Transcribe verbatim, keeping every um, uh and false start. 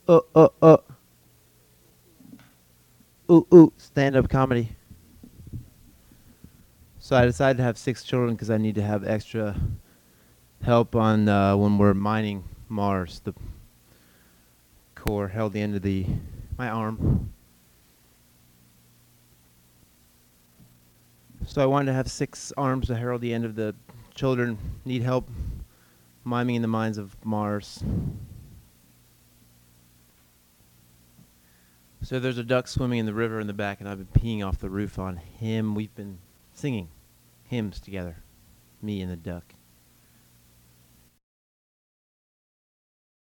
Uh, uh, uh. Ooh, ooh. Stand up comedy. So I decided to have six children because I need to have extra help on uh, when we're mining Mars. The core held the end of the my arm. So I wanted to have six arms to herald the end of the children need help miming in the mines of Mars. So there's a duck swimming in the river in the back, and I've been peeing off the roof on him. We've been singing hymns together, me and the duck.